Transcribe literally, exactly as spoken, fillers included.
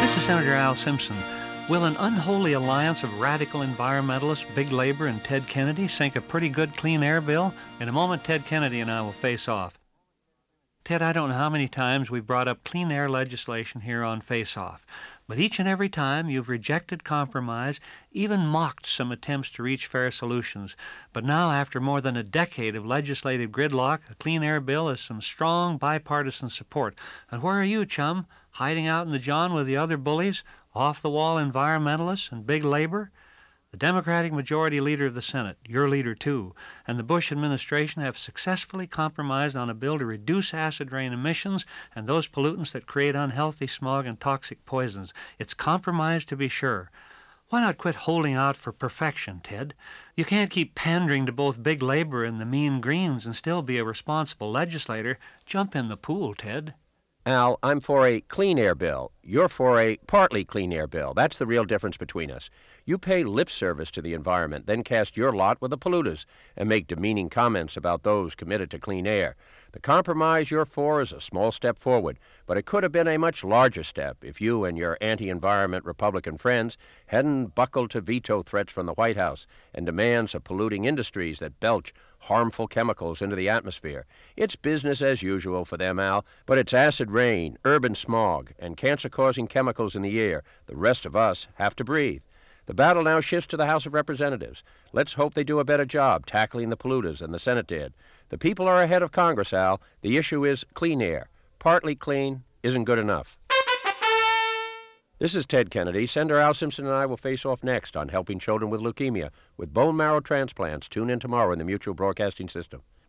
This is Senator Al Simpson. Will an unholy alliance of radical environmentalists, big labor, and Ted Kennedy sink a pretty good clean air bill? In a moment, Ted Kennedy and I will face off. Ted, I don't know how many times we've brought up clean air legislation here on Face Off, but each and every time you've rejected compromise, even mocked some attempts to reach fair solutions. But now, after more than a decade of legislative gridlock, a clean air bill has some strong bipartisan support. And where are you, chum? Hiding out in the John with the other bullies, off-the-wall environmentalists, and big labor? The Democratic Majority Leader of the Senate, your leader too, and the Bush administration have successfully compromised on a bill to reduce acid rain emissions and those pollutants that create unhealthy smog and toxic poisons. It's compromise, to be sure. Why not quit holding out for perfection, Ted? You can't keep pandering to both big labor and the mean Greens and still be a responsible legislator. Jump in the pool, Ted. Al, I'm for a clean air bill. You're for a partly clean air bill. That's the real difference between us. You pay lip service to the environment, then cast your lot with the polluters and make demeaning comments about those committed to clean air. The compromise you're for is a small step forward, but it could have been a much larger step if you and your anti-environment Republican friends hadn't buckled to veto threats from the White House and demands of polluting industries that belch harmful chemicals into the atmosphere. It's business as usual for them, Al, but it's acid rain, urban smog, and cancer-causing chemicals in the air the rest of us have to breathe. The battle now shifts to the House of Representatives. Let's hope they do a better job tackling the polluters than the Senate did. The people are ahead of Congress, Al. The issue is clean air. Partly clean isn't good enough. This is Ted Kennedy. Senator Al Simpson and I will face off next on Helping Children with Leukemia with Bone Marrow Transplants. Tune in tomorrow in the Mutual Broadcasting System.